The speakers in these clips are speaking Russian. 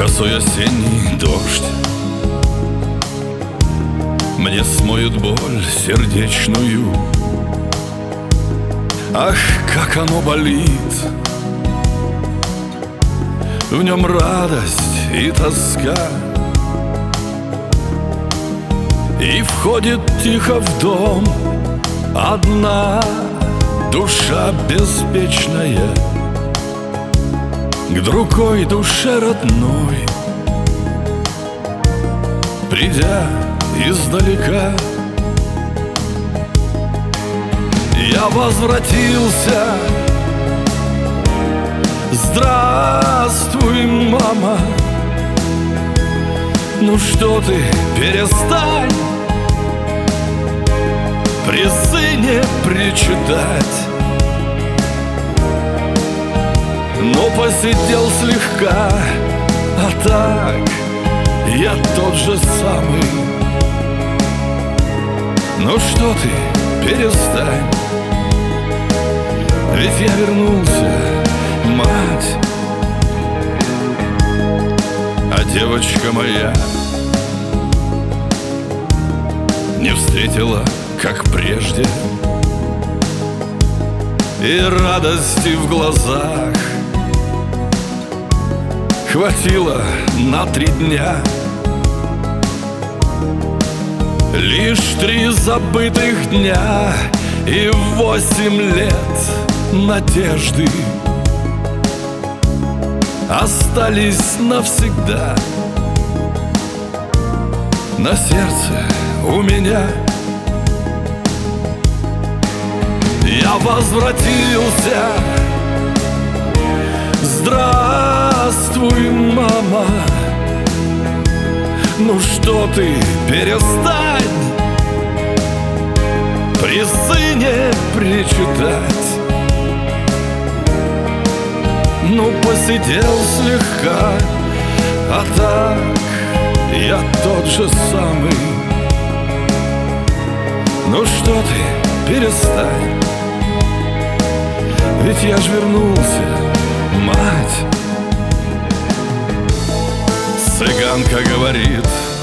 Косой осенний дождь мне смоет боль сердечную. Ах, как оно болит! В нем радость и тоска, и входит тихо в дом одна душа беспечная к другой душе родной, придя издалека. Я возвратился. Здравствуй, мама. Ну что ты, перестань при сыне причитать. Но посидел слегка, а так я тот же самый. Ну что ты, перестань, ведь я вернулся, мать. А девочка моя не встретила, как прежде, и радости в глазах хватило на 3 дня. Лишь 3 забытых дня и 8 лет надежды остались навсегда на сердце у меня. Я возвратился. Здравствуй, мама. Ну что ты, перестань при сыне причитать. Ну посидел слегка, а так я тот же самый. Ну что ты, перестань, ведь я ж вернулся, мать. Цыганка говорит,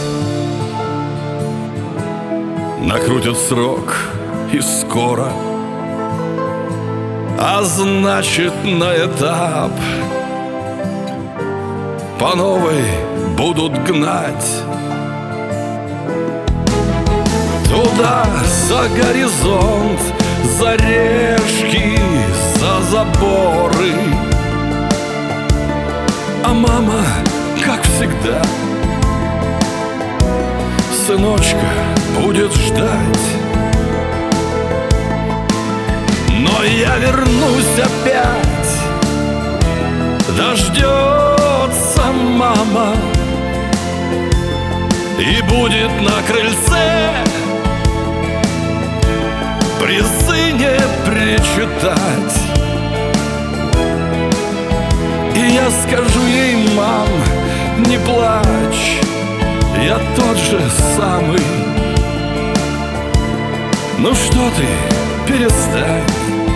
накрутят срок и скоро, а значит на этап по новой будут гнать. Туда, за горизонт, за решки, за заборы. А мама, как всегда, сыночка будет ждать. Но я вернусь опять, дождется мама и будет на крыльце при сыне причитать. И я скажу ей, мам, не плачь, я тот же самый. Ну что ты, перестань,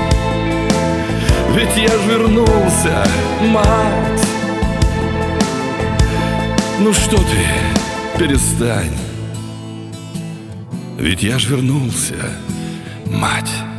ведь я ж вернулся, мать. Ну что ты, перестань, ведь я ж вернулся, мать.